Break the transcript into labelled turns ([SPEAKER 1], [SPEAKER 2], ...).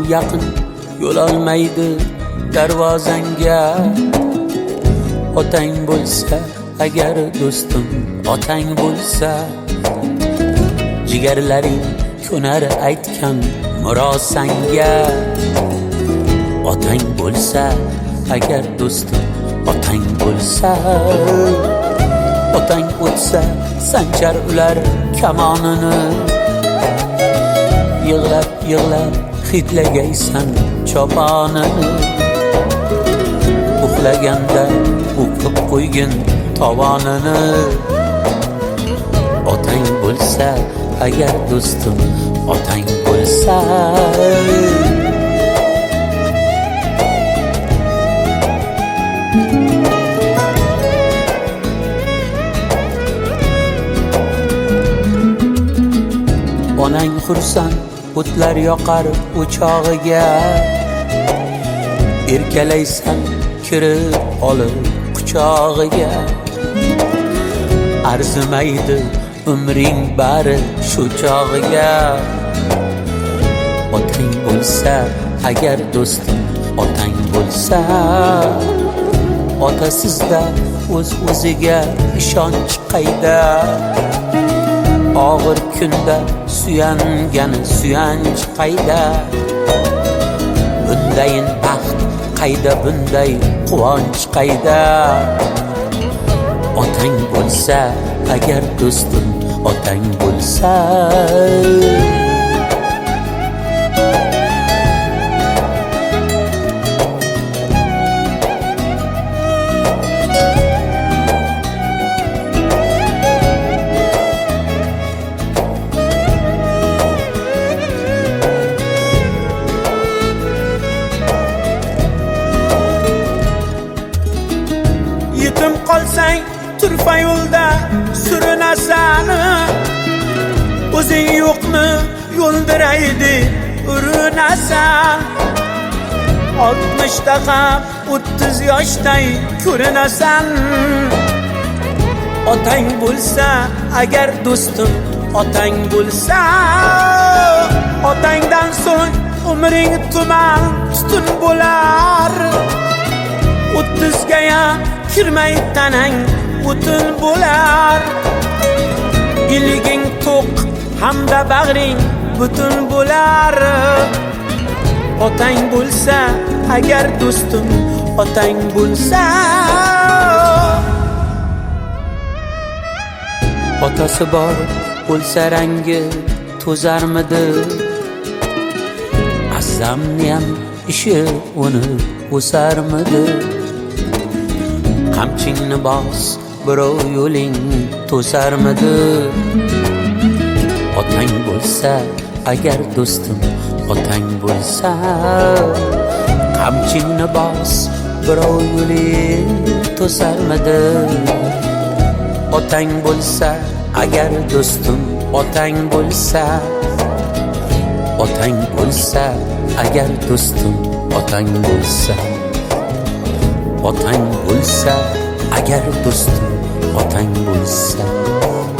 [SPEAKER 1] yaqin yo'l olmaydi darvozangga. Otang bo'lsa agar do'stim, otang bo'lsa jigarlaring ko'nar aytgan murosanga. Otang bo'lsa agar do'stim, otang bo'lsa, otang o'tsa sanchar ular kamonini. Yig'lab yig'lab hidlagaysan choponini. Uxlaganda o'qib qo'ygin tovonini. Otang bo'lsa agar do'stim, otang bo'lsa. Onang xursand o'tlar yoqar o'chog'iga. Erkalaysan kirib olib quchog'iga. Arzimaydi umring bari shu chog'iga. Otang bo'lsa agar do'stim, otang bo'lsa. Otasizda o'z-o'ziga ishonch qayda. Og'ir kunda suyangani suyanch qayda. Bundayin baxt qayda, bunday quvonch qayda. Otang bo'lsa agar do'stim, otang bo'lsa. Yetim qolsang turfa yo'lda surinasan. O'zing yo'qmi yo'ldiraydi urinasan. 60 ham 30 yoshday ko'rinasan. Otang bo'lsa agar do'stim, otang bo'lsa. Otangdan so'ng umring tuman tutun bo'lar. 30 ga kirmay tanang o'tin bo'lar. Iliging to'q hamda bag'ring butun bo'lar. Otang bo'lsa agar do'stim, otang bo'lsa. Otasi bor bo'lsa rangi to'zarmidi? Azzamniyam ishi uni o'sarmidi? Qamchingni bos, birov yo'ling to'sarmidi? Otang bo'lsa agar do'stim, otang bo'lsa. Qamchingni bos, birov yo'ling to'sarmidi? Otang bo'lsa agar do'stim, otang bo'lsa. Otang bo'lsa agar do'stim, otang bo'lsa. Otang bo'lsa agar do'stim, otang bo'lsa.